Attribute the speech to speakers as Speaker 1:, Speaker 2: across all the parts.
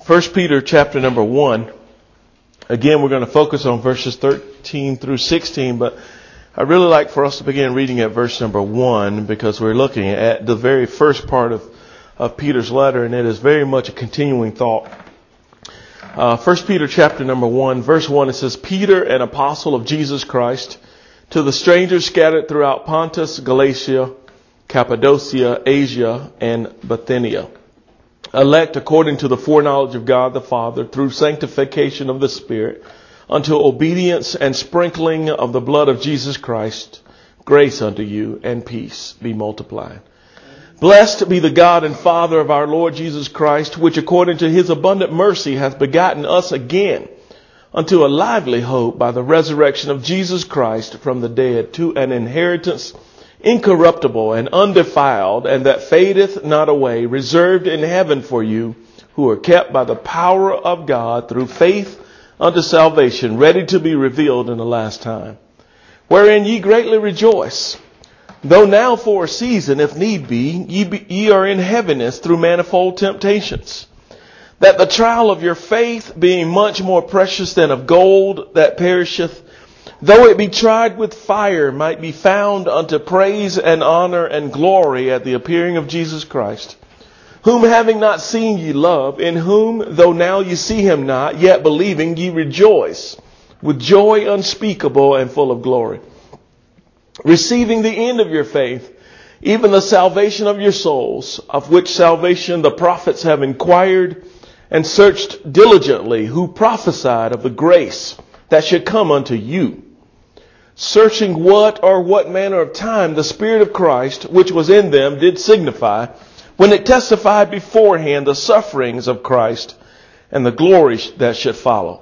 Speaker 1: First Peter chapter number 1. Again, we're going to focus on verses 13 through 16, but I really like for us to begin reading at verse number 1 because we're looking at the very first part of Peter's letter, and it is very much a continuing thought. First Peter chapter number 1, verse 1, it says, Peter, an apostle of Jesus Christ, to the strangers scattered throughout Pontus, Galatia, Cappadocia, Asia, and Bithynia, elect according to the foreknowledge of God the Father through sanctification of the Spirit, unto obedience and sprinkling of the blood of Jesus Christ, grace unto you and peace be multiplied. Blessed be the God and Father of our Lord Jesus Christ, which according to his abundant mercy hath begotten us again unto a lively hope by the resurrection of Jesus Christ from the dead, to an inheritance incorruptible and undefiled, and that fadeth not away, reserved in heaven for you, who are kept by the power of God through faith unto salvation, ready to be revealed in the last time, wherein ye greatly rejoice, though now for a season, if need be, ye are in heaviness through manifold temptations, that the trial of your faith, being much more precious than of gold that perisheth, though it be tried with fire, might be found unto praise and honor and glory at the appearing of Jesus Christ, whom having not seen ye love, in whom, though now ye see him not, yet believing ye rejoice with joy unspeakable and full of glory, receiving the end of your faith, even the salvation of your souls, of which salvation the prophets have inquired and searched diligently, who prophesied of the grace that should come unto you, searching what manner of time the Spirit of Christ, which was in them, did signify, when it testified beforehand the sufferings of Christ and the glory that should follow.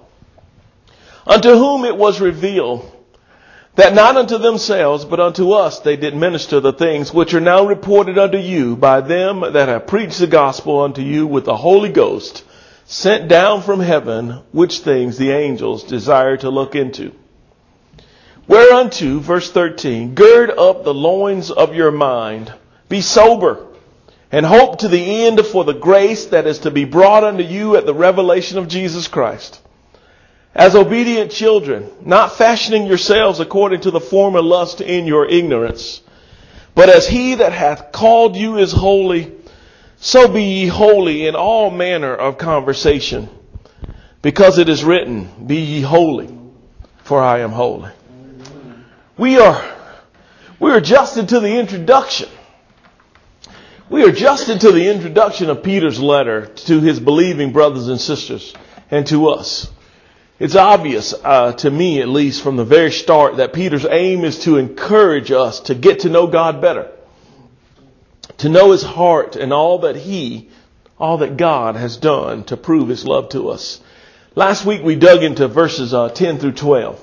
Speaker 1: Unto whom it was revealed that not unto themselves, but unto us they did minister the things which are now reported unto you by them that have preached the gospel unto you with the Holy Ghost, sent down from heaven, which things the angels desire to look into. Whereunto, verse 13, gird up the loins of your mind, be sober, and hope to the end for the grace that is to be brought unto you at the revelation of Jesus Christ. As obedient children, not fashioning yourselves according to the former lust in your ignorance, but as he that hath called you is holy, so be ye holy in all manner of conversation, because it is written, be ye holy, for I am holy. We're just into the introduction. We are just into the introduction of Peter's letter to his believing brothers and sisters and to us. It's obvious, to me at least from the very start, that Peter's aim is to encourage us to get to know God better, to know his heart and all that God has done to prove his love to us. Last week we dug into verses 10 through 12.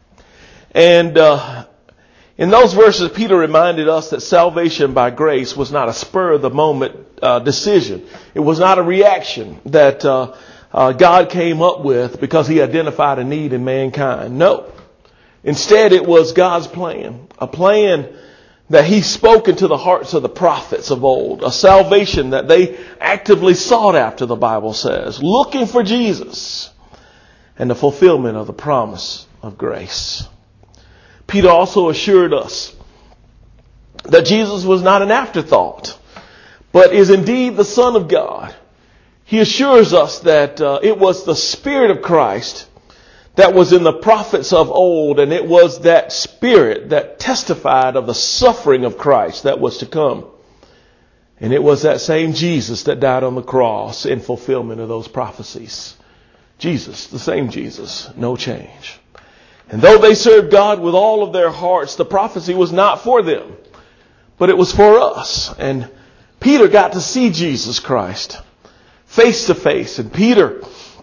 Speaker 1: And in those verses, Peter reminded us that salvation by grace was not a spur of the moment decision. It was not a reaction that God came up with because he identified a need in mankind. No. Instead, it was God's plan, a plan that he spoke into the hearts of the prophets of old, a salvation that they actively sought after, the Bible says, looking for Jesus and the fulfillment of the promise of grace. Peter also assured us that Jesus was not an afterthought, but is indeed the Son of God. He assures us that it was the Spirit of Christ that was in the prophets of old, and it was that Spirit that testified of the suffering of Christ that was to come. And it was that same Jesus that died on the cross in fulfillment of those prophecies. Jesus, the same Jesus, no change. And though they served God with all of their hearts, the prophecy was not for them, but it was for us. And Peter got to see Jesus Christ face to face. And Peter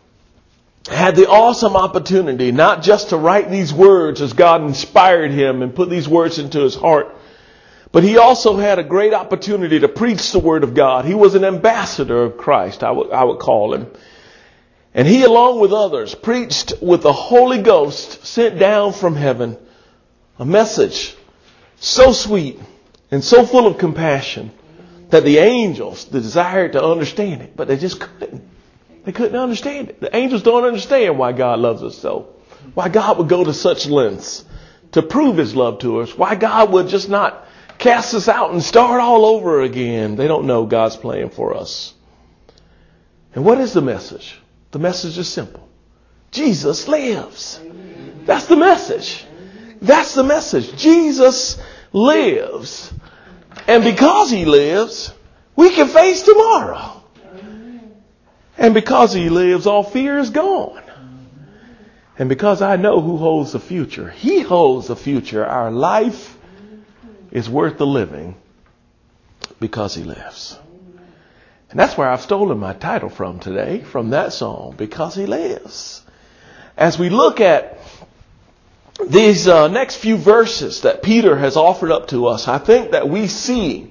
Speaker 1: had the awesome opportunity not just to write these words as God inspired him and put these words into his heart, but he also had a great opportunity to preach the word of God. He was an ambassador of Christ, I would call him. And he, along with others, preached with the Holy Ghost sent down from heaven a message so sweet and so full of compassion that the angels desired to understand it, but they just couldn't. They couldn't understand it. The angels don't understand why God loves us so. Why God would go to such lengths to prove his love to us. Why God would just not cast us out and start all over again. They don't know God's plan for us. And what is the message? The message is simple. Jesus lives. That's the message. That's the message. Jesus lives. And because he lives, we can face tomorrow. And because he lives, all fear is gone. And because I know who holds the future, he holds the future. Our life is worth the living because he lives. And that's where I've stolen my title from today, from that song, Because He Lives. As we look at these next few verses that Peter has offered up to us, I think that we see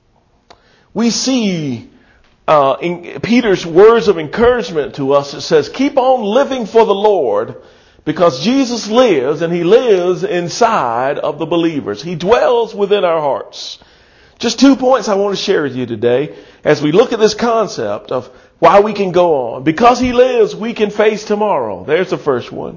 Speaker 1: in Peter's words of encouragement to us. It says, keep on living for the Lord because Jesus lives, and he lives inside of the believers. He dwells within our hearts. Just 2 points I want to share with you today as we look at this concept of why we can go on. Because he lives, we can face tomorrow. There's the first one.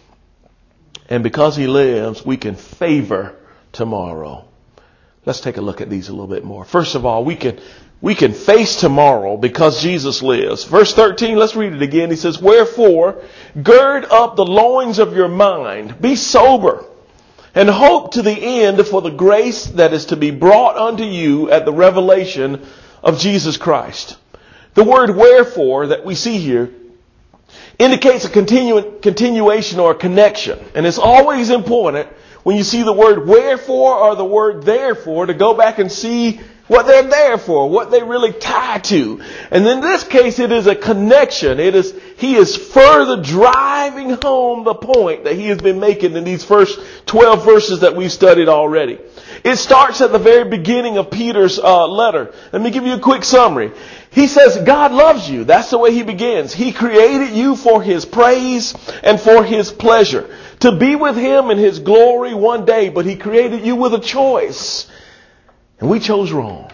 Speaker 1: And because he lives, we can favor tomorrow. Let's take a look at these a little bit more. First of all, we can face tomorrow because Jesus lives. Verse 13, let's read it again. He says, wherefore, gird up the loins of your mind, be sober, and hope to the end for the grace that is to be brought unto you at the revelation of Jesus Christ. The word wherefore that we see here indicates a continuation or a connection. And it's always important when you see the word wherefore or the word therefore to go back and see what they're there for, what they really tie to. And in this case, it is a connection. He is further driving home the point that he has been making in these first 12 verses that we've studied already. It starts at the very beginning of Peter's letter. Let me give you a quick summary. He says, God loves you. That's the way he begins. He created you for his praise and for his pleasure, to be with him in his glory one day. But he created you with a choice. And we chose wrong.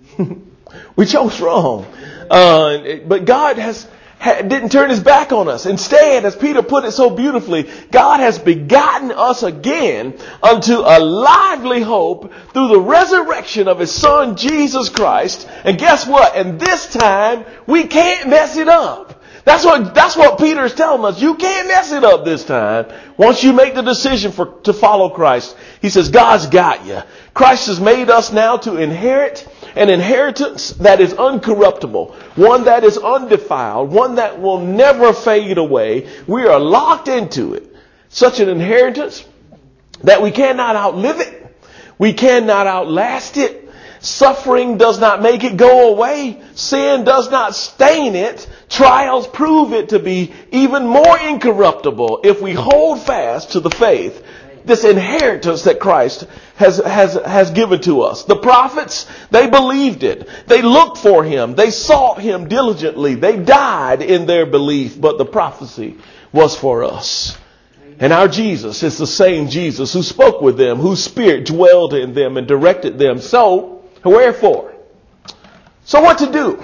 Speaker 1: We chose wrong. But God didn't turn his back on us. Instead, as Peter put it so beautifully, God has begotten us again unto a lively hope through the resurrection of his son, Jesus Christ. And guess what? And this time, we can't mess it up. That's what Peter is telling us. You can't mess it up this time. Once you make the decision to follow Christ, he says, God's got you. Christ has made us now to inherit an inheritance that is uncorruptible, one that is undefiled, one that will never fade away. We are locked into it. Such an inheritance that we cannot outlive it. We cannot outlast it. Suffering does not make it go away. Sin does not stain it. Trials prove it to be even more incorruptible if we hold fast to the faith, this inheritance that Christ has given to us. The prophets, they believed it. They looked for him. They sought him diligently. They died in their belief, but the prophecy was for us. And our Jesus is the same Jesus who spoke with them, whose spirit dwelled in them and directed them. So, wherefore? So what to do?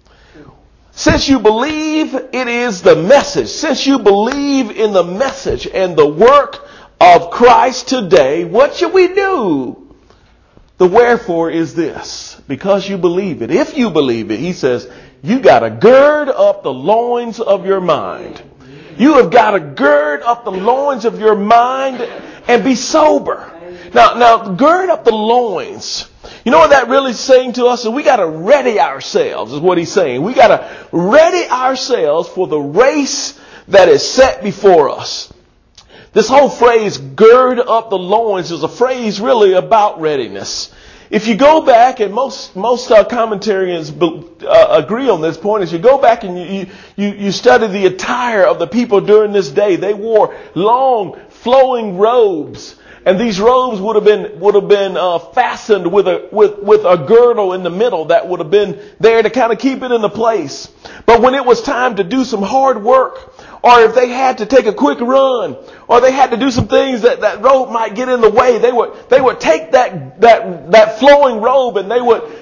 Speaker 1: Since you believe it is the message, since you believe in the message and the work of Christ today, what should we do? The wherefore is this. Because you believe it. If you believe it, he says, you got to gird up the loins of your mind. You have got to gird up the loins of your mind and be sober. Now, gird up the loins. You know what that really is saying to us? Is we got to ready ourselves, is what he's saying. We got to ready ourselves for the race that is set before us. This whole phrase, gird up the loins, is a phrase really about readiness. If you go back, and most commentarians agree on this point, as you go back and you study the attire of the people during this day, they wore long flowing robes. And these robes would have been fastened with a girdle in the middle that would have been there to kind of keep it into place. But when it was time to do some hard work, or if they had to take a quick run, or they had to do some things that robe might get in the way, they would take that flowing robe and they would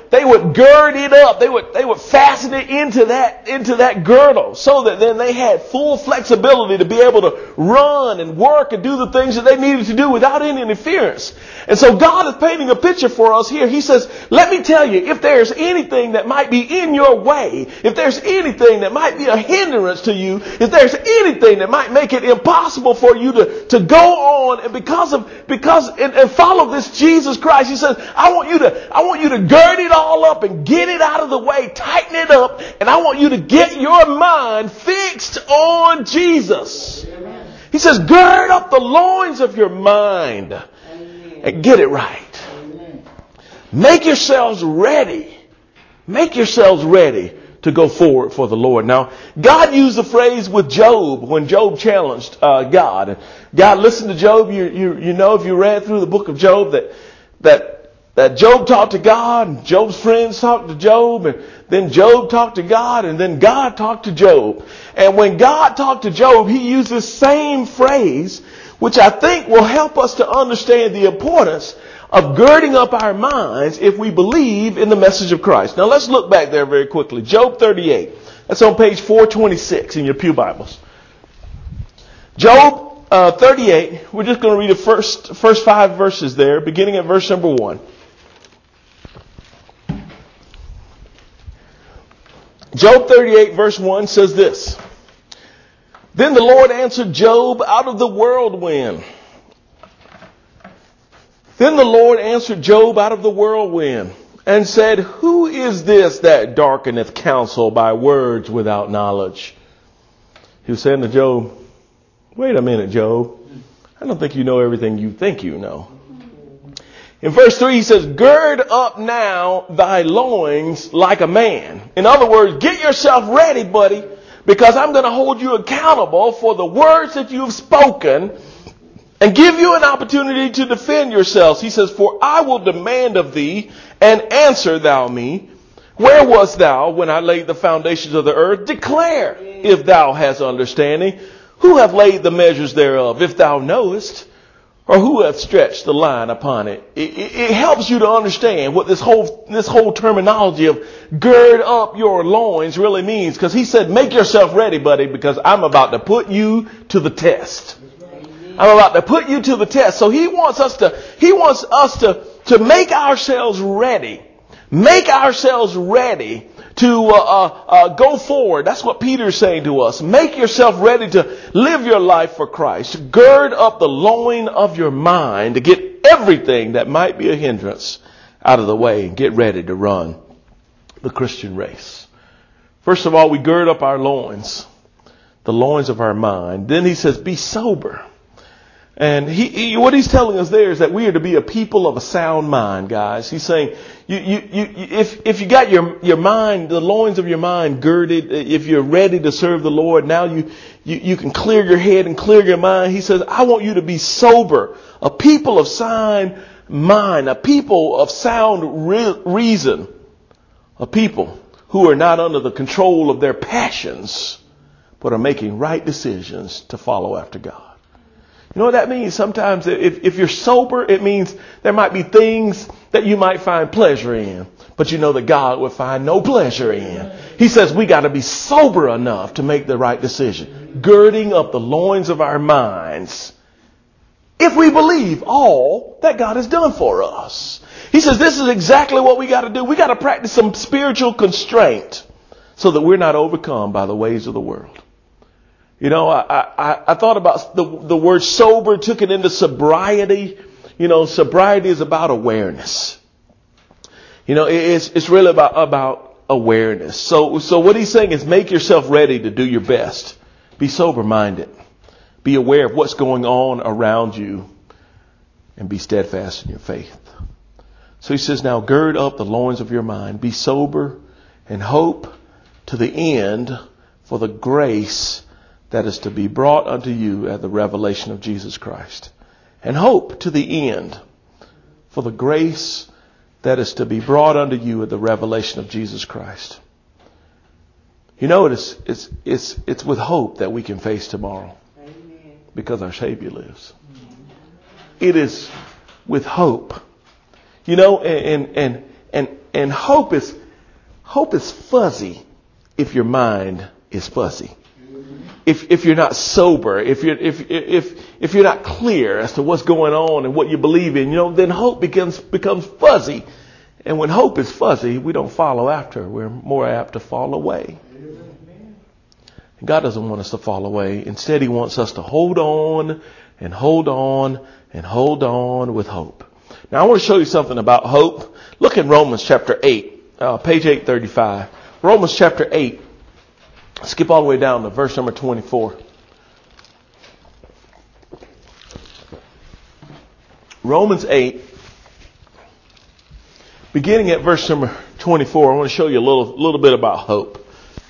Speaker 1: would gird it up. They would fasten it into that girdle so that then they had full flexibility to be able to run and work and do the things that they needed to do without any interference. And so God is painting a picture for us here. He says, let me tell you, if there's anything that might be in your way, if there's anything that might be a hindrance to you, if there's anything that might make it impossible for you to go on and follow this Jesus Christ, he says, I want you to gird it all up and get it out of the way, tighten it up, and I want you to get your mind fixed on Jesus. He says, gird up the loins of your mind and get it right. Make yourselves ready. Make yourselves ready to go forward for the Lord. Now, God used the phrase with Job when Job challenged God. God listened to Job. You know, if you read through the book of Job, that Job talked to God, and Job's friends talked to Job, and then Job talked to God, and then God talked to Job. And when God talked to Job, he used the same phrase, which I think will help us to understand the importance of girding up our minds if we believe in the message of Christ. Now let's look back there very quickly. Job 38. That's on page 426 in your pew Bibles. Job 38. We're just going to read the first 5 verses there, beginning at verse number 1. Job 38 verse 1 says this. Then the Lord answered Job out of the whirlwind. Then the Lord answered Job out of the whirlwind and said, who is this that darkeneth counsel by words without knowledge? He was saying to Job, wait a minute, Job. I don't think you know everything you think you know. In verse 3, he says, gird up now thy loins like a man. In other words, get yourself ready, buddy, because I'm going to hold you accountable for the words that you've spoken and give you an opportunity to defend yourselves. He says, for I will demand of thee, and answer thou me. Where wast thou when I laid the foundations of the earth? Declare, if thou hast understanding. Who hath laid the measures thereof, if thou knowest? Or who hath stretched the line upon it? It helps you to understand what this whole terminology of gird up your loins really means. Because he said, make yourself ready, buddy, because I'm about to put you to the test. I'm about to put you to the test. So he wants us to make ourselves ready. Make ourselves ready to go forward. That's what Peter's saying to us. Make yourself ready to live your life for Christ. Gird up the loin of your mind to get everything that might be a hindrance out of the way and get ready to run the Christian race. First of all, we gird up our loins, the loins of our mind. Then he says, be sober. And what he's telling us there is that we are to be a people of a sound mind, guys. He's saying, if you got your mind, the loins of your mind girded, if you're ready to serve the Lord, now you can clear your head and clear your mind. He says, I want you to be sober, a people of sound mind, a people of sound reason, a people who are not under the control of their passions, but are making right decisions to follow after God. You know what that means? Sometimes if you're sober, it means there might be things that you might find pleasure in, but you know that God would find no pleasure in. He says we got to be sober enough to make the right decision, girding up the loins of our minds if we believe all that God has done for us. He says this is exactly what we got to do. We got to practice some spiritual constraint so that we're not overcome by the ways of the world. You know, I thought about the word sober, took it into sobriety. You know, sobriety is about awareness. You know, it's really about awareness. So what he's saying is make yourself ready to do your best. Be sober minded. Be aware of what's going on around you and be steadfast in your faith. So he says, now gird up the loins of your mind. Be sober and hope to the end for the grace that is to be brought unto you at the revelation of Jesus Christ. And hope to the end for the grace that is to be brought unto you at the revelation of Jesus Christ. You know, it's with hope that we can face tomorrow. Amen. Because our Savior lives. It is with hope. You know, and And hope is fuzzy if your mind is fuzzy. If you're not sober, if you're not clear as to what's going on and what you believe in, then hope becomes fuzzy. And when hope is fuzzy, we don't follow after. We're more apt to fall away. God doesn't want us to fall away. Instead, He wants us to hold on and hold on and hold on with hope. Now, I want to show you something about hope. Look in Romans chapter 8, page 835. Romans chapter 8. Skip all the way down to verse number 24. Romans 8, beginning at verse number 24, I want to show you a little bit about hope.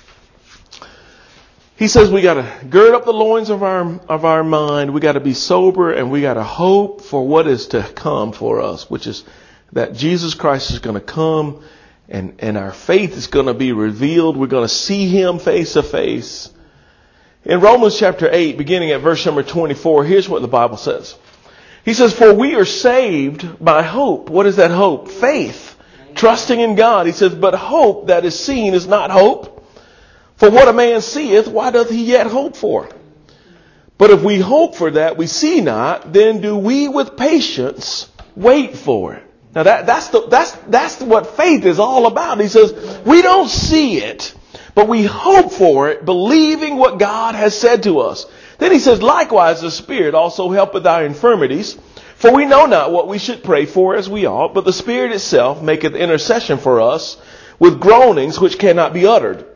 Speaker 1: He says we got to gird up the loins of our mind. We got to be sober, and we got to hope for what is to come for us, which is that Jesus Christ is going to come. And our faith is going to be revealed. We're going to see Him face to face. In Romans chapter 8, beginning at verse number 24, here's what the Bible says. He says, for we are saved by hope. What is that hope? Faith. Trusting in God. He says, but hope that is seen is not hope. For what a man seeth, why doth he yet hope for? But if we hope for that we see not, then do we with patience wait for it. Now that's what faith is all about. He says, we don't see it, but we hope for it, believing what God has said to us. Then he says, likewise the Spirit also helpeth our infirmities, for we know not what we should pray for as we ought, but the Spirit itself maketh intercession for us with groanings which cannot be uttered.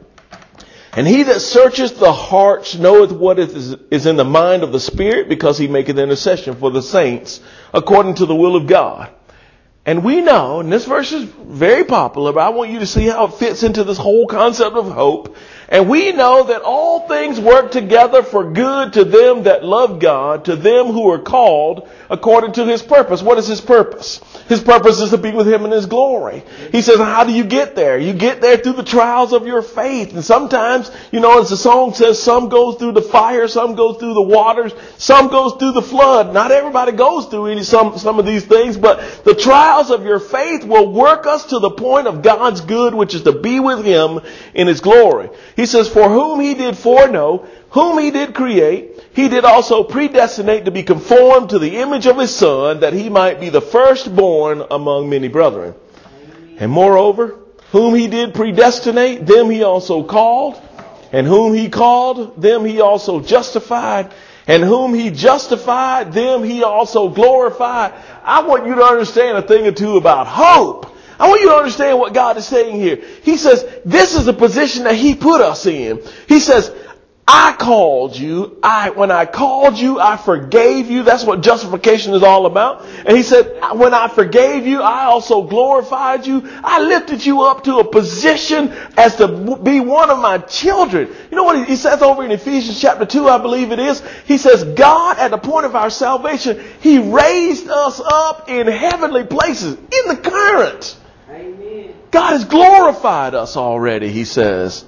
Speaker 1: And he that searcheth the hearts knoweth what is in the mind of the Spirit, because he maketh intercession for the saints according to the will of God. And we know, and this verse is very popular, but I want you to see how it fits into this whole concept of hope. And we know that all things work together for good to them that love God, to them who are called according to His purpose. What is His purpose? His purpose is to be with Him in His glory. He says, how do you get there? You get there through the trials of your faith. And sometimes, as the song says, some go through the fire, some go through the waters, some goes through the flood. Not everybody goes through some of these things, but the trials of your faith will work us to the point of God's good, which is to be with Him in His glory. He says, for whom He did foreknow, whom He did create, He did also predestinate to be conformed to the image of His Son, that He might be the firstborn among many brethren. And moreover, whom He did predestinate, them He also called. And whom He called, them He also justified. And whom He justified, them He also glorified. I want you to understand a thing or two about hope. I want you to understand what God is saying here. He says, this is the position that He put us in. He says, I called you. When I called you, I forgave you. That's what justification is all about. And He said, when I forgave you, I also glorified you. I lifted you up to a position as to be one of my children. You know what He says over in Ephesians chapter 2, I believe it is? He says, God, at the point of our salvation, He raised us up in heavenly places, in the current. Amen. God has glorified us already, He says.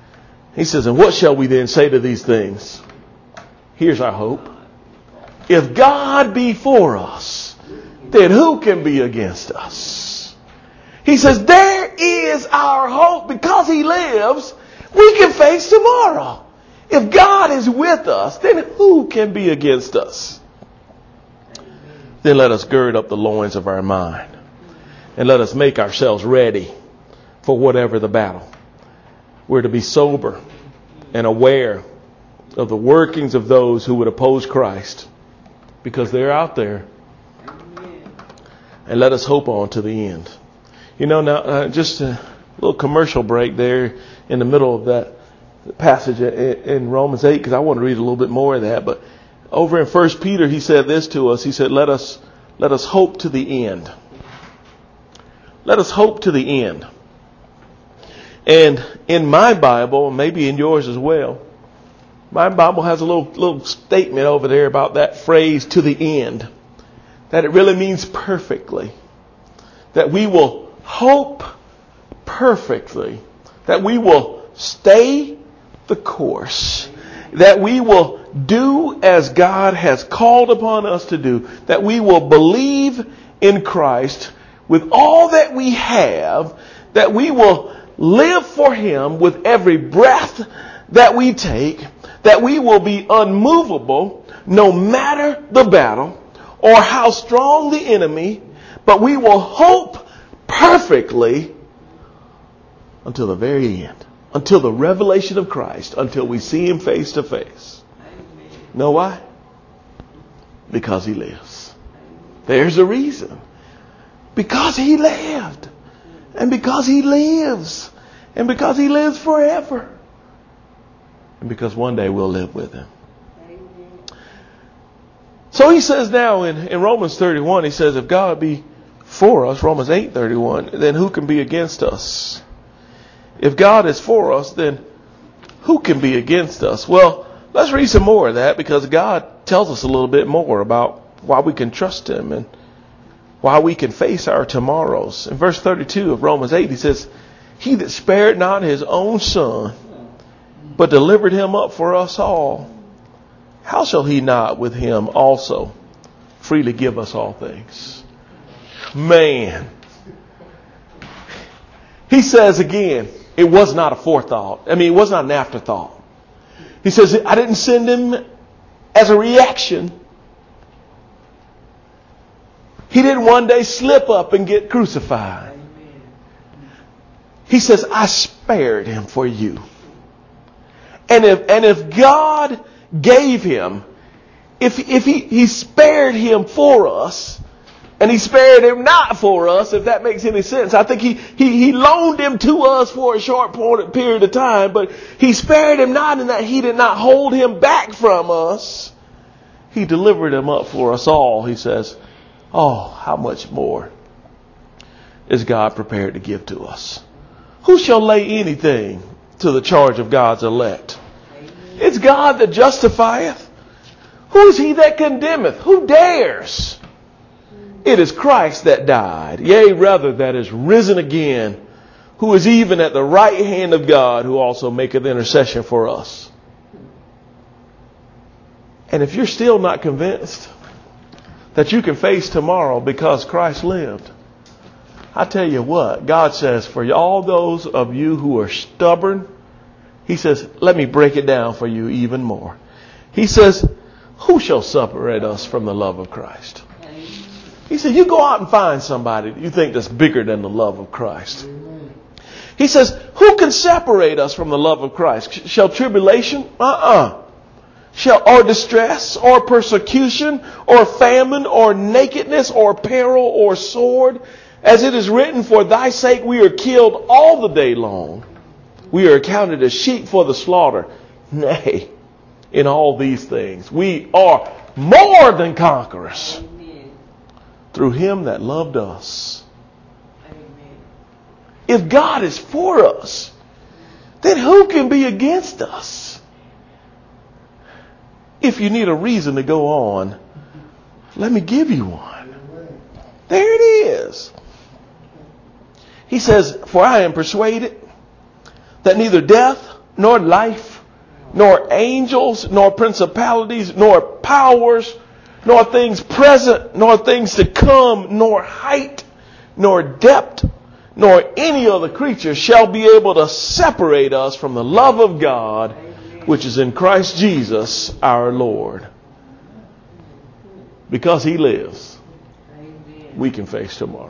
Speaker 1: He says, and what shall we then say to these things? Here's our hope. If God be for us, then who can be against us? He says, there is our hope. Because He lives, we can face tomorrow. If God is with us, then who can be against us? Then let us gird up the loins of our mind. And let us make ourselves ready for whatever the battle. We're to be sober and aware of the workings of those who would oppose Christ, because they're out there. And let us hope on to the end. Now just a little commercial break there in the middle of that passage in Romans 8, because I want to read a little bit more of that. But over in 1 Peter, he said this to us. He said, let us hope to the end. Let us hope to the end. And in my Bible, maybe in yours as well, my Bible has a little statement over there about that phrase, to the end. That it really means perfectly. That we will hope perfectly. That we will stay the course. That we will do as God has called upon us to do. That we will believe in Christ with all that we have, that we will live for him with every breath that we take, that we will be unmovable no matter the battle or how strong the enemy, but we will hope perfectly until the very end, until the revelation of Christ, until we see him face to face. Know why? Because he lives. There's a reason. Because he lived. And because he lives. And because he lives forever. And because one day we'll live with him. So he says now in Romans 31, he says, if God be for us, Romans 8:31, then who can be against us? If God is for us, then who can be against us? Well, let's read some more of that, because God tells us a little bit more about why we can trust him and why we can face our tomorrows. In verse 32 of Romans 8, he says, he that spared not his own son, but delivered him up for us all, how shall he not with him also freely give us all things? Man. He says again, it was not a forethought. It was not an afterthought. He says, I didn't send him as a reaction. He didn't one day slip up and get crucified. He says, I spared him for you. And if God gave him, if he spared him for us, and he spared him not for us, if that makes any sense. I think he loaned him to us for a short period of time, but he spared him not in that he did not hold him back from us. He delivered him up for us all. He says, oh, how much more is God prepared to give to us? Who shall lay anything to the charge of God's elect? It's God that justifieth. Who is he that condemneth? Who dares? It is Christ that died, yea, rather that is risen again, who is even at the right hand of God, who also maketh intercession for us. And if you're still not convinced that you can face tomorrow because Christ lived, I tell you what, God says, for all those of you who are stubborn, he says, let me break it down for you even more. He says, who shall separate us from the love of Christ? He said, you go out and find somebody that you think that's bigger than the love of Christ. He says, who can separate us from the love of Christ? Shall tribulation? Shall or distress or persecution or famine or nakedness or peril or sword? As it is written, for thy sake we are killed all the day long. We are accounted as sheep for the slaughter. Nay, in all these things we are more than conquerors through him that loved us. Amen. If God is for us, then who can be against us? If you need a reason to go on, let me give you one. There it is. He says, for I am persuaded that neither death nor life, nor angels, nor principalities, nor powers, nor things present, nor things to come, nor height, nor depth, nor any other creature shall be able to separate us from the love of God, which is in Christ Jesus our Lord. Because he lives, we can face tomorrow.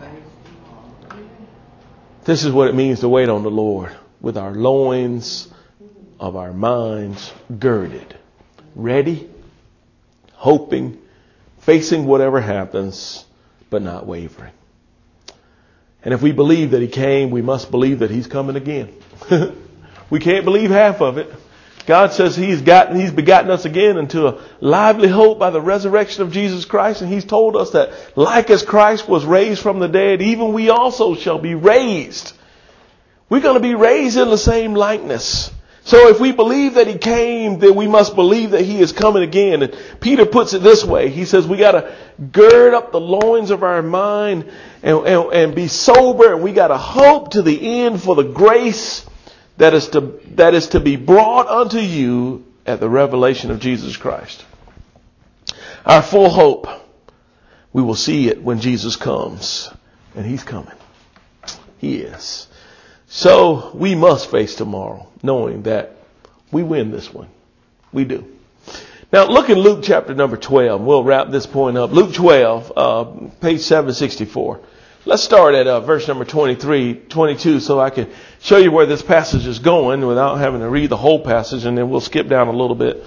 Speaker 1: This is what it means to wait on the Lord, with our loins of our minds girded, ready, hoping, facing whatever happens, but not wavering. And if we believe that he came, we must believe that he's coming again. We can't believe half of it. God says he's begotten us again into a lively hope by the resurrection of Jesus Christ. And he's told us that like as Christ was raised from the dead, even we also shall be raised. We're going to be raised in the same likeness. So if we believe that he came, then we must believe that he is coming again. And Peter puts it this way. He says we got to gird up the loins of our mind and be sober. And we got to hope to the end for the grace that is to be brought unto you at the revelation of Jesus Christ. Our full hope, we will see it when Jesus comes. And he's coming. He is. So we must face tomorrow, knowing that we win this one. We do. Now look in Luke chapter number 12. We'll wrap this point up. Luke 12, page 764. Let's start at verse number 22, so I can show you where this passage is going without having to read the whole passage, and then we'll skip down a little bit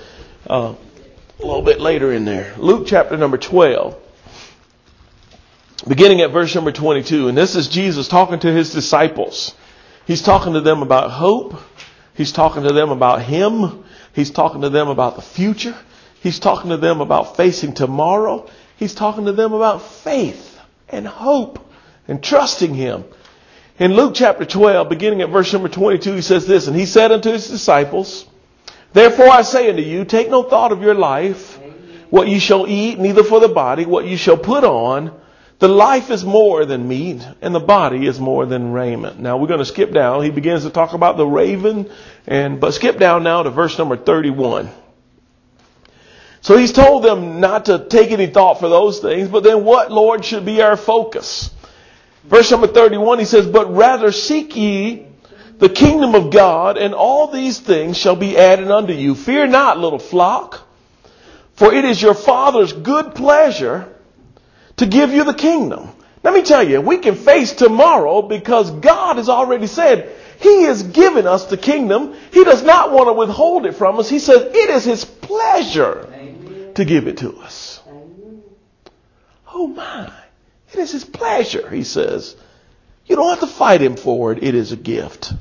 Speaker 1: later in there. Luke chapter number 12, beginning at verse number 22. And this is Jesus talking to his disciples. He's talking to them about hope. He's talking to them about him. He's talking to them about the future. He's talking to them about facing tomorrow. He's talking to them about faith and hope and trusting him. In Luke chapter 12, beginning at verse number 22, he says this, and he said unto his disciples, therefore I say unto you, take no thought of your life, what you shall eat, neither for the body, what you shall put on. The life is more than meat, and the body is more than raiment. Now we're going to skip down. He begins to talk about the raven, but skip down now to verse number 31. So he's told them not to take any thought for those things, but then what, Lord, should be our focus? Verse number 31, he says, but rather seek ye the kingdom of God, and all these things shall be added unto you. Fear not, little flock, for it is your Father's good pleasure to give you the kingdom. Let me tell you, we can face tomorrow because God has already said he has given us the kingdom. He does not want to withhold it from us. He says it is his pleasure to give it to us. Oh my, it is his pleasure, he says. You don't have to fight him for it. It is a gift.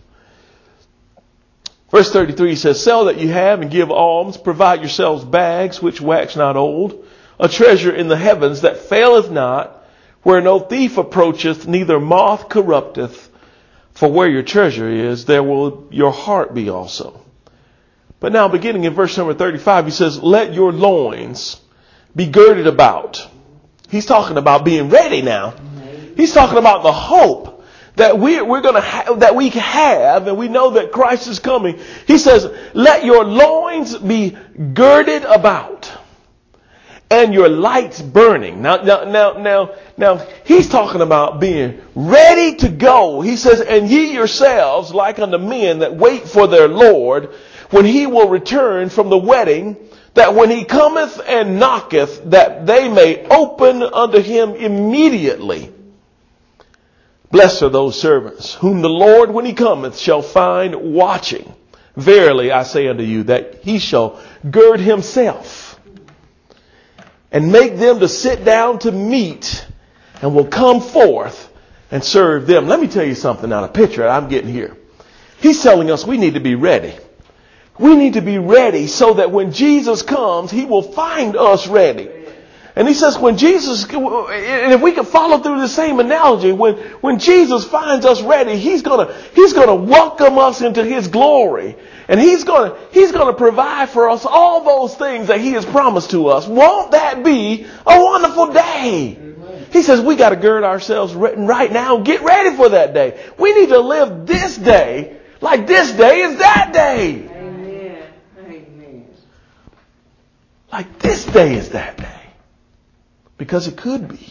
Speaker 1: Verse 33 says, sell that you have and give alms, provide yourselves bags which wax not old, a treasure in the heavens that faileth not, where no thief approacheth, neither moth corrupteth. For where your treasure is, there will your heart be also. But now beginning in verse number 35, he says, let your loins be girded about. He's talking about being ready now. He's talking about the hope that we're going to that we have, and we know that Christ is coming. He says, let your loins be girded about, and your lights burning. Now, he's talking about being ready to go. He says, and ye yourselves like unto men that wait for their Lord, when he will return from the wedding, that when he cometh and knocketh, that they may open unto him immediately. Blessed are those servants, whom the Lord, when he cometh, shall find watching. Verily, I say unto you, that he shall gird himself, and make them to sit down to meat, and will come forth and serve them. Let me tell you something now, a picture I'm getting here. He's telling us we need to be ready. We need to be ready so that when Jesus comes, he will find us ready. And he says when Jesus, and if we can follow through the same analogy, when Jesus finds us ready, he's gonna welcome us into his glory. And he's gonna provide for us all those things that he has promised to us. Won't that be a wonderful day? Amen. He says we got to gird ourselves right now. Get ready for that day. We need to live this day like this day is that day. Amen. Amen. Like this day is that day. Because it could be.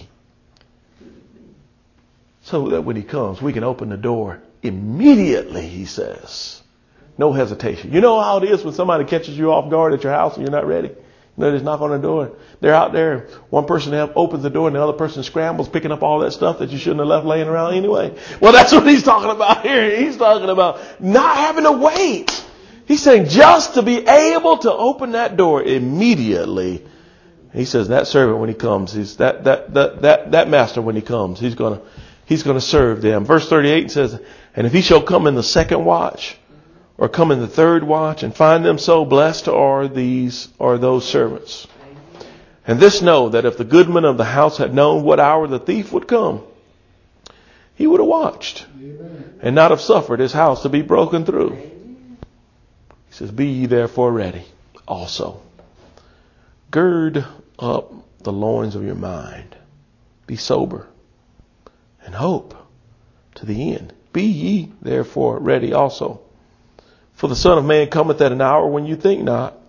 Speaker 1: So that when he comes, we can open the door immediately, he says. No hesitation. You know how it is when somebody catches you off guard at your house and you're not ready? You know, they just knock on the door. They're out there. One person opens the door and the other person scrambles, picking up all that stuff that you shouldn't have left laying around anyway. Well, that's what he's talking about here. He's talking about not having to wait. He's saying just to be able to open that door immediately. He says that servant when he comes, he's that master when he comes, he's gonna serve them. Verse 38 says, and if he shall come in the second watch, or come in the third watch, and find them so, blessed are those servants. And this know, that if the goodman of the house had known what hour the thief would come, he would have watched, and not have suffered his house to be broken through. He says, be ye therefore ready also. Gird up the loins of your mind. Be sober and hope to the end. Be ye therefore ready also. For the Son of Man cometh at an hour when you think not.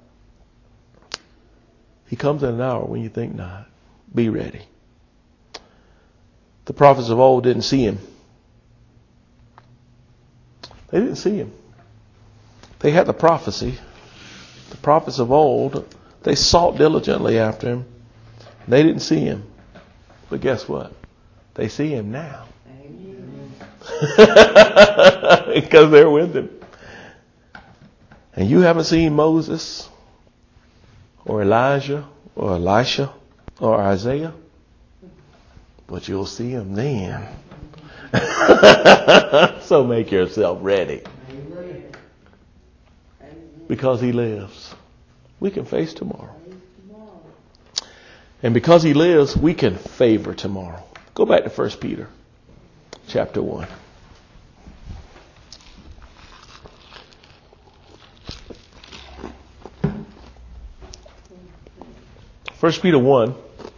Speaker 1: He comes at an hour when you think not. Be ready. The prophets of old didn't see him. They didn't see him. They had the prophecy. The prophets of old, they sought diligently after him. They didn't see him. But guess what? They see him now. Because they're with him. And you haven't seen Moses or Elijah or Elisha or Isaiah, but you'll see him then. So make yourself ready. Because he lives, we can face tomorrow. And because he lives, we can favor tomorrow. Go back to 1 Peter chapter 1. 1 Peter 1,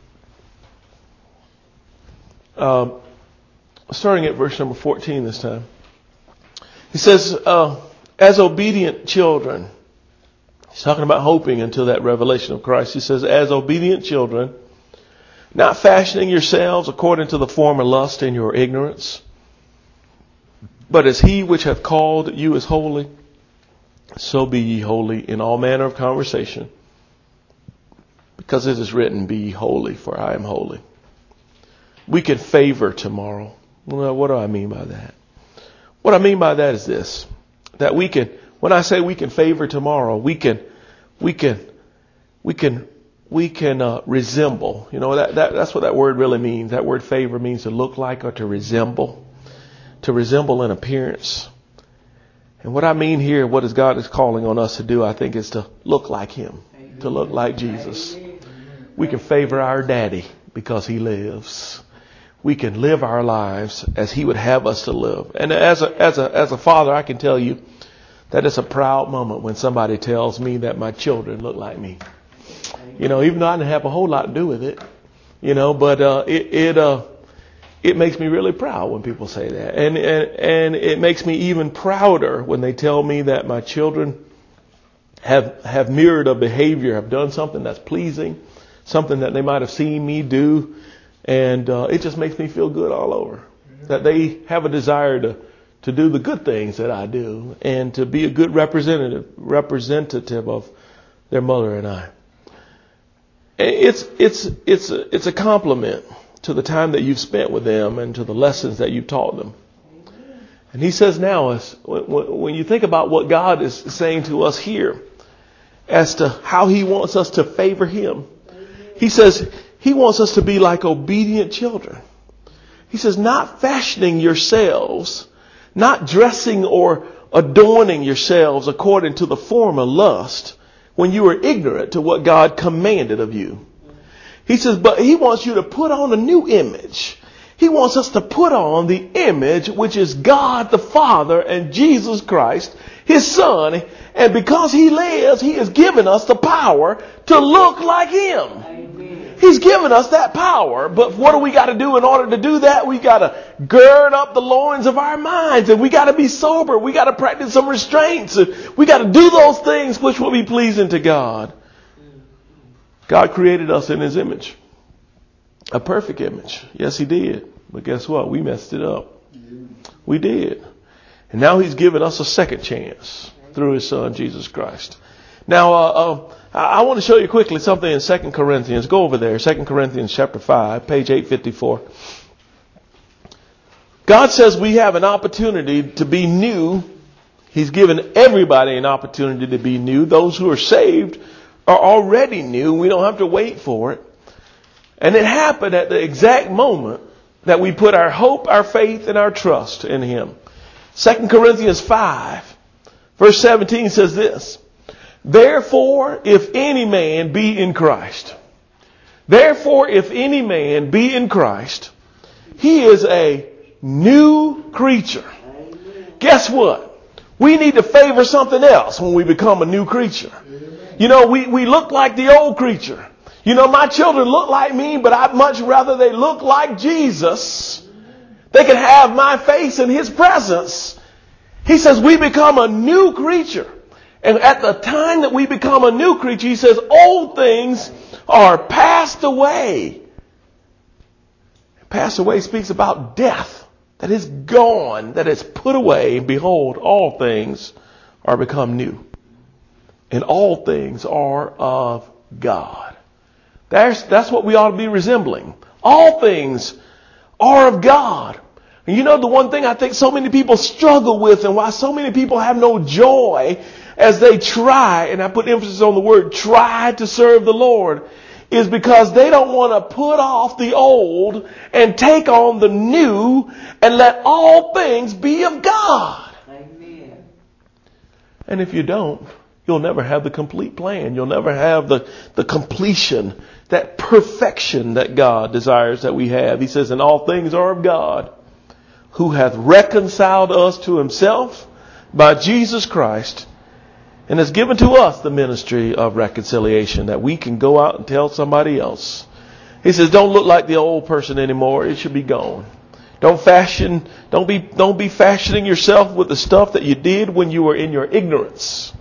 Speaker 1: starting at verse number 14 this time. He says, as obedient children, he's talking about hoping until that revelation of Christ. He says, as obedient children, not fashioning yourselves according to the former lust in your ignorance, but as he which hath called you is holy, so be ye holy in all manner of conversation. Because it is written, be ye holy, for I am holy. We can favor tomorrow. Well, what do I mean by that? What I mean by that is this, that we can, when I say we can favor tomorrow, we can resemble. You know, that's what that word really means. That word favor means to look like or to resemble in appearance. And what I mean here, what is God is calling on us to do, I think, is to look like him, to look like Jesus. We can favor our daddy because he lives. We can live our lives as he would have us to live. And as a father, I can tell you that it's a proud moment when somebody tells me that my children look like me. You know, even though I didn't have a whole lot to do with it, you know, but it makes me really proud when people say that. And it makes me even prouder when they tell me that my children have mirrored a behavior, have done something that's pleasing, something that they might have seen me do. And it just makes me feel good all over. That they have a desire to do the good things that I do and to be a good representative of their mother and I. It's a compliment to the time that you've spent with them and to the lessons that you've taught them. And he says now, when you think about what God is saying to us here as to how he wants us to favor him, he says he wants us to be like obedient children. He says, not fashioning yourselves, not dressing or adorning yourselves according to the former lust when you were ignorant to what God commanded of you. He says, but he wants you to put on a new image. He wants us to put on the image which is God the Father and Jesus Christ, his Son. And because he lives, he has given us the power to look like him. Amen. He's given us that power. But what do we got to do in order to do that? We got to gird up the loins of our minds, and we got to be sober. We got to practice some restraints. We got to do those things which will be pleasing to God. God created us in his image. A perfect image. Yes, he did. But guess what? We messed it up. We did. And now he's given us a second chance through his Son, Jesus Christ. Now, I want to show you quickly something in 2 Corinthians. Go over there. 2 Corinthians chapter 5, page 854. God says we have an opportunity to be new. He's given everybody an opportunity to be new. Those who are saved are already new. We don't have to wait for it. And it happened at the exact moment that we put our hope, our faith, and our trust in him. 2 Corinthians 5, verse 17 says this. Therefore, if any man be in Christ, he is a new creature. Guess what? We need to favor something else when we become a new creature. You know, we look like the old creature. You know, my children look like me, but I'd much rather they look like Jesus. They can have my face in his presence. He says we become a new creature. And at the time that we become a new creature, he says old things are passed away. Passed away speaks about death, that is gone, that is put away. Behold, all things are become new. And all things are of God. That's what we ought to be resembling. All things are of God. And you know, the one thing I think so many people struggle with, and why so many people have no joy as they try, and I put emphasis on the word try, to serve the Lord, is because they don't want to put off the old and take on the new and let all things be of God. Amen. And if you don't, you'll never have the complete plan. You'll never have the completion, that perfection that God desires that we have. He says, and all things are of God, who hath reconciled us to himself by Jesus Christ, and has given to us the ministry of reconciliation, that we can go out and tell somebody else. He says, don't look like the old person anymore. It should be gone. Don't be fashioning yourself with the stuff that you did when you were in your ignorance.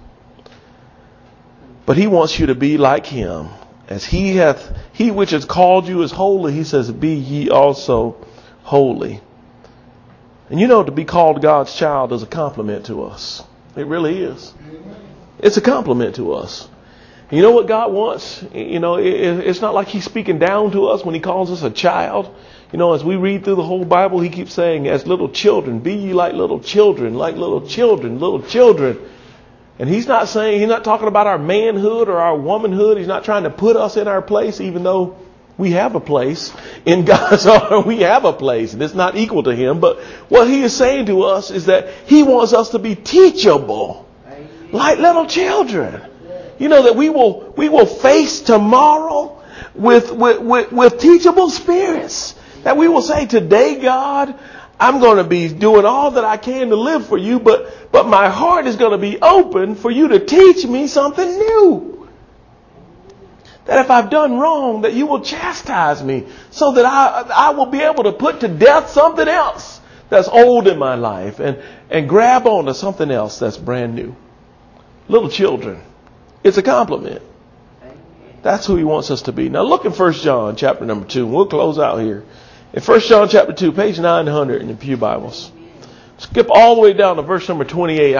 Speaker 1: But he wants you to be like him. As he which has called you is holy, he says, be ye also holy. And you know, to be called God's child is a compliment to us. It really is. It's a compliment to us. You know what God wants? You know, it's not like he's speaking down to us when he calls us a child. You know, as we read through the whole Bible, he keeps saying, as little children, be ye like little children, like little children, little children. And he's not talking about our manhood or our womanhood. He's not trying to put us in our place, even though we have a place in God's arm. We have a place, and it's not equal to him. But what he is saying to us is that he wants us to be teachable, like little children. You know, that we will face tomorrow with teachable spirits. That we will say, today, God, I'm going to be doing all that I can to live for you, but my heart is going to be open for you to teach me something new. That if I've done wrong, that you will chastise me so that I will be able to put to death something else that's old in my life and grab onto something else that's brand new. Little children. It's a compliment. That's who he wants us to be. Now look in 1 John chapter number 2. And we'll close out here. In 1 John chapter 2, page 900 in the Pew Bibles. Skip all the way down to verse number 28.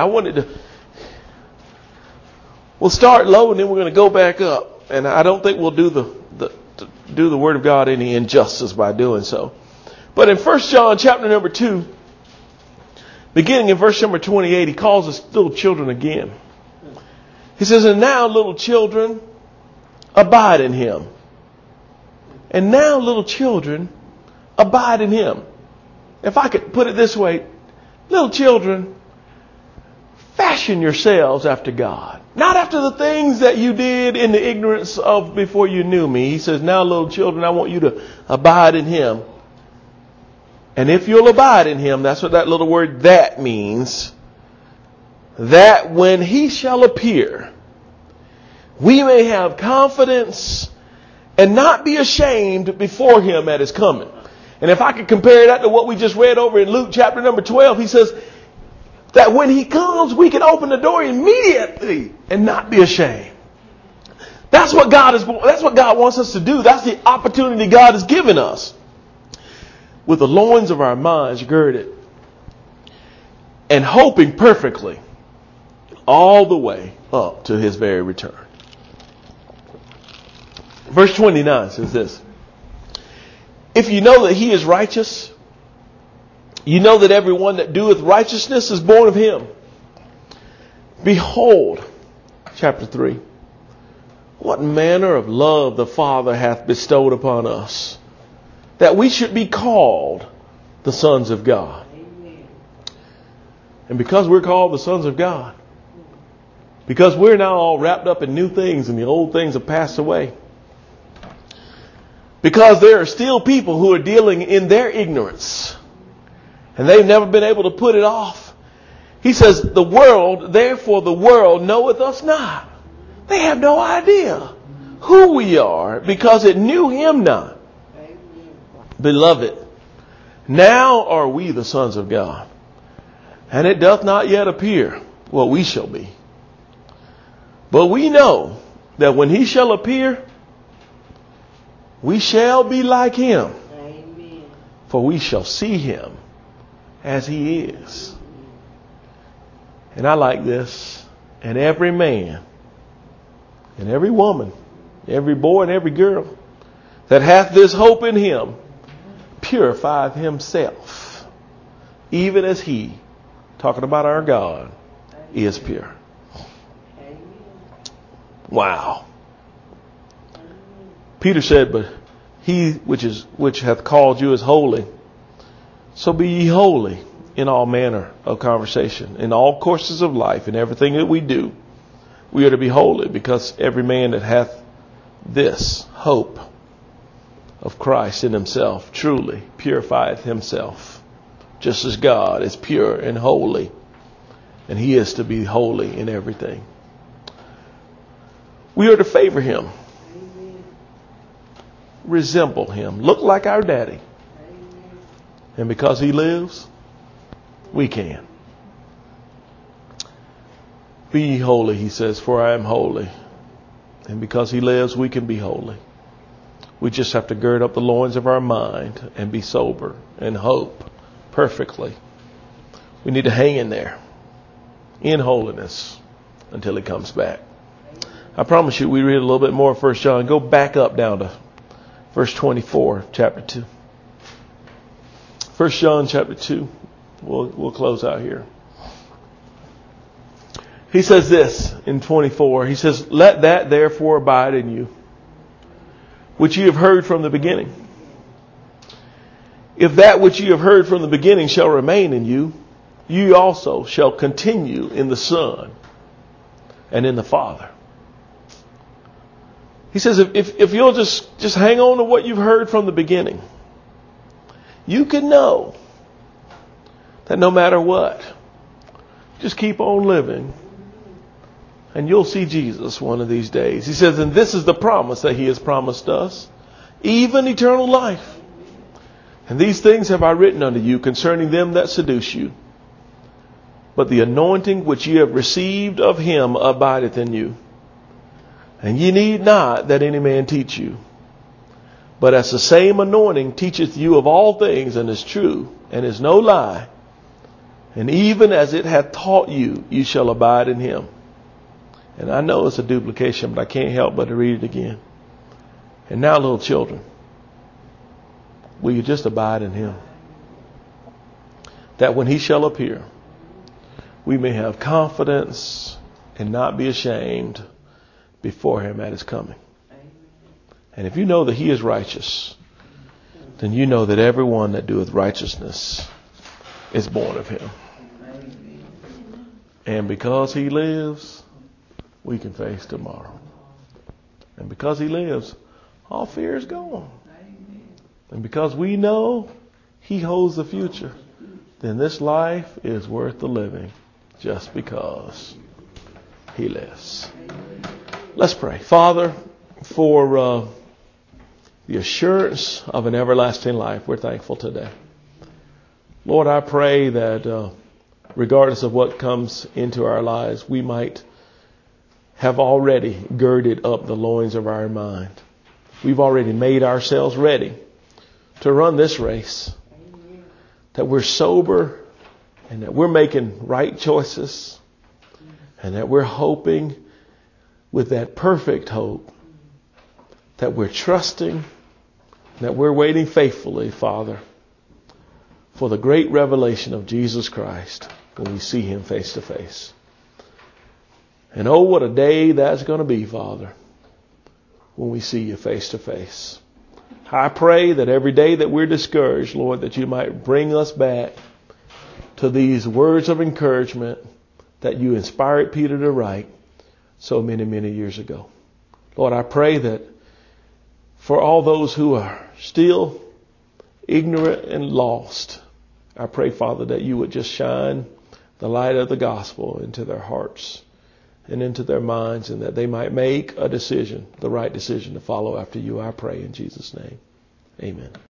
Speaker 1: We'll start low and then we're going to go back up. And I don't think we'll do the Word of God any injustice by doing so. But in 1 John chapter number 2, beginning in verse number 28, he calls us little children again. He says, and now, little children, abide in him. And now, little children, abide in him. If I could put it this way, little children, fashion yourselves after God. Not after the things that you did in the ignorance of before you knew me. He says, now, little children, I want you to abide in him. And if you'll abide in him, that's what that little word that means. That when he shall appear, we may have confidence and not be ashamed before him at his coming. And if I could compare that to what we just read over in Luke chapter number 12, he says that when he comes, we can open the door immediately and not be ashamed. That's what God wants us to do. That's the opportunity God has given us. With the loins of our minds girded and hoping perfectly all the way up to his very return. Verse 29 says this. If you know that he is righteous, you know that everyone that doeth righteousness is born of him. Behold, chapter 3, what manner of love the Father hath bestowed upon us, that we should be called the sons of God. Amen. And because we're called the sons of God, because we're now all wrapped up in new things and the old things have passed away, because there are still people who are dealing in their ignorance and they've never been able to put it off. He says, the world knoweth us not. They have no idea who we are because it knew him not. Beloved, now are we the sons of God, and it doth not yet appear what we shall be. But we know that when he shall appear, we shall be like him. Amen. for we shall see him as he is. And I like this. And every man and every woman, every boy and every girl that hath this hope in him purifieth himself, even as he, talking about our God, is pure. Wow. Peter said, but he which hath called you is holy. So be ye holy in all manner of conversation, in all courses of life, in everything that we do. We are to be holy, because every man that hath this hope of Christ in himself truly purifieth himself, just as God is pure and holy, and he is to be holy in everything. We are to favor him, resemble him, look like our daddy. And because he lives, we can. Be ye holy, he says, for I am holy. And because he lives, we can be holy. We just have to gird up the loins of our mind and be sober and hope perfectly. We need to hang in there in holiness until he comes back. I promise you, we read a little bit more of 1 John. Go back up down to verse 24, chapter 2. 1 John chapter 2. We'll close out here. He says this in 24. He says, let that therefore abide in you, which ye have heard from the beginning. If that which ye have heard from the beginning shall remain in you, ye also shall continue in the Son and in the Father. He says, if you'll just hang on to what you've heard from the beginning, you can know that no matter what, just keep on living and you'll see Jesus one of these days. He says, and this is the promise that he has promised us, even eternal life. And these things have I written unto you concerning them that seduce you. But the anointing which ye have received of him abideth in you. And ye need not that any man teach you. But as the same anointing teacheth you of all things, and is true, and is no lie, and even as it hath taught you, ye shall abide in him. And I know it's a duplication, but I can't help but to read it again. And now, little children, will you just abide in him, that when he shall appear, we may have confidence and not be ashamed before him at his coming. And if you know that he is righteous, then you know that everyone that doeth righteousness is born of him. And because he lives, we can face tomorrow. And because he lives, all fear is gone. And because we know he holds the future, then this life is worth the living just because he lives. Let's pray. Father, for the assurance of an everlasting life, we're thankful today. Lord, I pray that regardless of what comes into our lives, we might have already girded up the loins of our mind. We've already made ourselves ready to run this race. That we're sober and that we're making right choices and that we're hoping with that perfect hope, that we're trusting, that we're waiting faithfully, Father, for the great revelation of Jesus Christ when we see him face to face. And oh, what a day that's going to be, Father, when we see you face to face. I pray that every day that we're discouraged, Lord, that you might bring us back to these words of encouragement that you inspired Peter to write so many, many years ago. Lord, I pray that for all those who are still ignorant and lost, I pray, Father, that you would just shine the light of the gospel into their hearts and into their minds, and that they might make a decision, the right decision to follow after you. I pray in Jesus' name. Amen.